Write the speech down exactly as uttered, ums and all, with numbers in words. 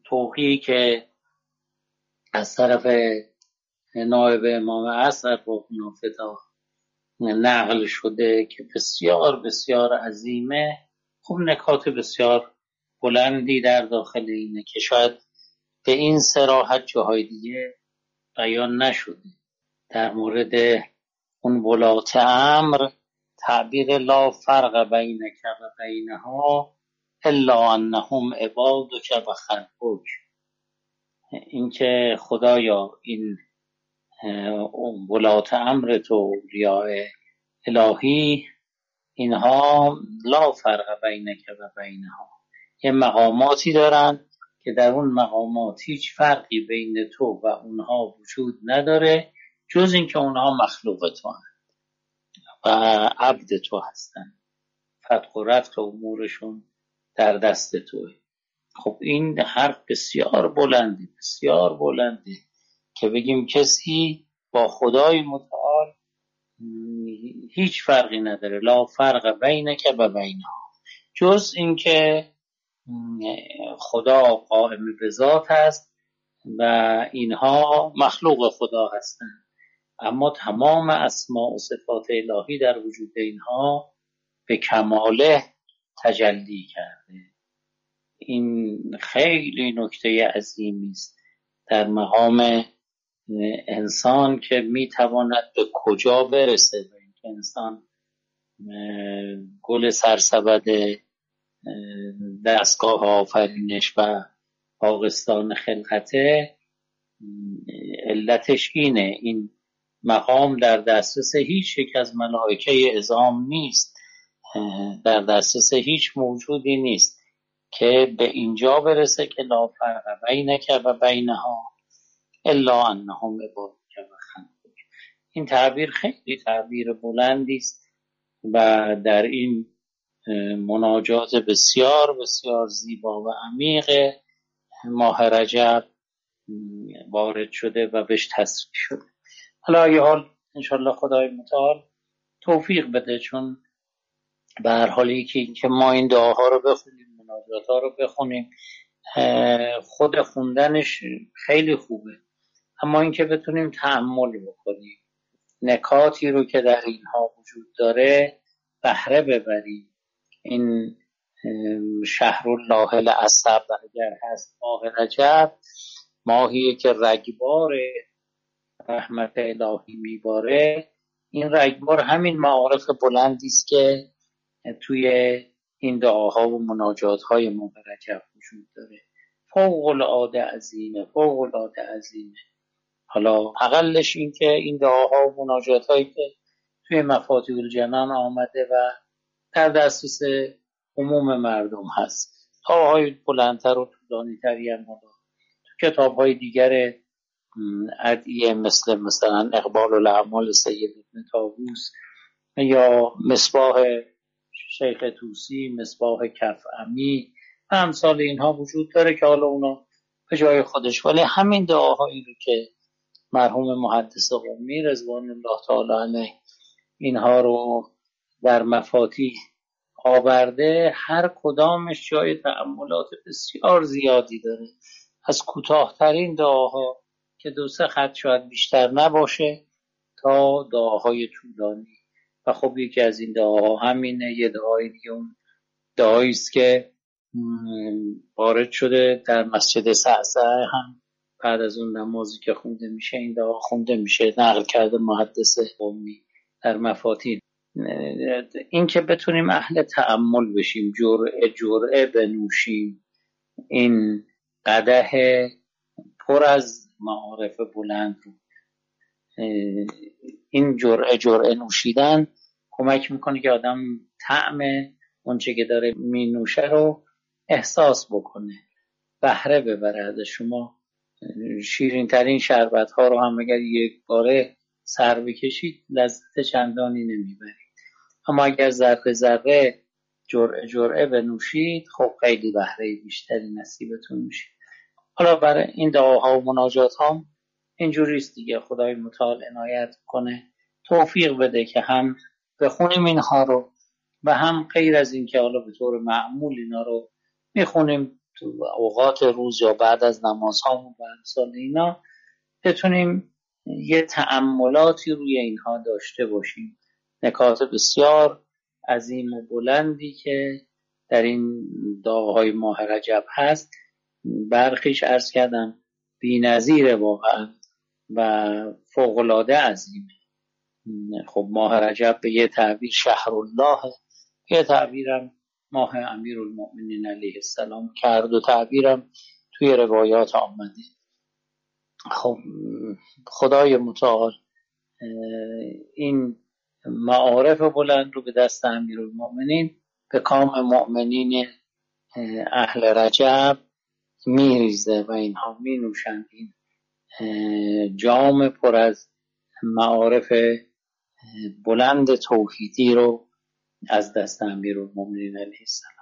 توقیعی که از طرف نایب امام عصر روحنا فدا نقل شده که بسیار بسیار عظیمه، خب نکات بسیار بلندی در داخل اینه که شاید به این صراحت جاهای دیگه بیان نشده. در مورد اون ولات امر تعبیر لا فرق بینک و بینها الا انهم عبادک و خلقک، این که خدایا این ولات امر تو اولیاء الهی اینها لا فرق بینک و بینها، یه مقاماتی دارن که در اون مقامات هیچ فرقی بین تو و اونها وجود نداره جز این که اونها مخلوق تو هستن و عبد تو هستن، فتح و رفع امورشون در دست توه. خب این حرف بسیار بلنده، بسیار بلنده که بگیم کسی با خدای متعال هیچ فرقی نداره، لا فرق بینک و بینها، جز این که خدا قائم به ذات هست و اینها مخلوق خدا هستند، اما تمام اسماء و صفات الهی در وجود اینها به کماله تجلی کرده. این خیلی نکته عظیمی است در مقام انسان که میتواند به کجا برسه، و اینکه انسان گل سرسبد دستگاه آفرینش و باغستان خلقته، علتش اینه، این مقام در دسترس هیچ یک از ملائکه عظام نیست، در دسترس هیچ موجودی نیست که به اینجا برسه که لا فرق بینک و بینها الا انهم عبادک و خلقک. این تعبیر خیلی تعبیر بلندی است و در این مناجات بسیار بسیار زیبا و عمیق ماه رجب وارد شده و بهش تصریح شده. حالا یه حال انشالله خدای متعال توفیق بده، چون به هر حالی که, که ما این دعاها رو بخونیم، مناجات ها رو بخونیم، خود خوندنش خیلی خوبه، اما اینکه بتونیم تأمل بکنیم، نکاتی رو که در اینها وجود داره بهره ببریم. این شهر الله العصب اگر هست ماه رجب، ماهیه که رگبار رحمت الهی میباره، این رگبار همین معارف بلندی است که توی این دعاها و مناجات های ماه رجب وجود داره، فوق العاده عظیمه، فوق العاده عظیمه. حالا اقلش این که این دعاها و مناجات هایی که توی مفاتیح الجنان آمده و در دسترس عموم مردم هست، دعاهای بلندتر و طولانی‌تری هم تو کتاب های دیگر ادعیه مثل مثلا اقبال الاعمال سید ابن طاووس یا مصباح شیخ طوسی، مصباح کف امی و امثال اینها وجود داره که حالا اونا به جای خودش، ولی همین دعاهایی رو که مرحوم محدث قمی رضوان الله تعالی علیه اینها رو در مفاتیح آورده، هر کدامش جای تأملات بسیار زیادی داره، از کوتاه‌ترین دعاها که دو سه خط شاید بیشتر نباشه تا دعاهای طولانی. و خب یکی از این دعاها همینه. یه دعای دیگه اون دعایی است که وارد شده در مسجد صعصعه، هم بعد از اون نمازی که خونده میشه این دعا خونده میشه، نقل کرده محدث قمی در مفاتیح. این که بتونیم اهل تأمل بشیم، جرعه جرعه بنوشیم این قدح پر از معارف بلند رو، این جرعه جرعه نوشیدن کمک میکنه که آدم طعم اونچه که داره می نوشه رو احساس بکنه، بهره ببره از شما. شیرین ترین شربت ها رو هم اگر یک باره سر بکشید لذت چندانی نمیبرید، اما اگر ذره ذره جرعه جرعه بنوشید خب خیلی بهره بیشتری نصیبتون میشه. حالا برای این دعاها و مناجات هم اینجوریست دیگه، خدای متعال عنایت کنه توفیق بده که هم بخونیم اینها رو و هم غیر از این که حالا به طور معمول اینا رو میخونیم تو اوقات روز یا بعد از نمازهامون و امثال اینا بتونیم یه تأملاتی روی اینها داشته باشیم. نکات بسیار عظیم و بلندی که در این داغ‌های ماه رجب هست، برخیش عرض کردم بی‌نظیره واقعا و فوق‌العاده عظیمه. خب ماه رجب به یه تعبیر شهر الله، یه تعبیرم ماه امیرالمؤمنین علیه السلام کرد و تعبیرم توی روایات آمده. خب خدای متعال این معارف بلند رو به دست امیرالمؤمنین به کام مؤمنین اهل رجب میریزه و اینها می نوشند این جام پر از معارف بلند توحیدی رو از دست امیرالمؤمنین علیه السلام.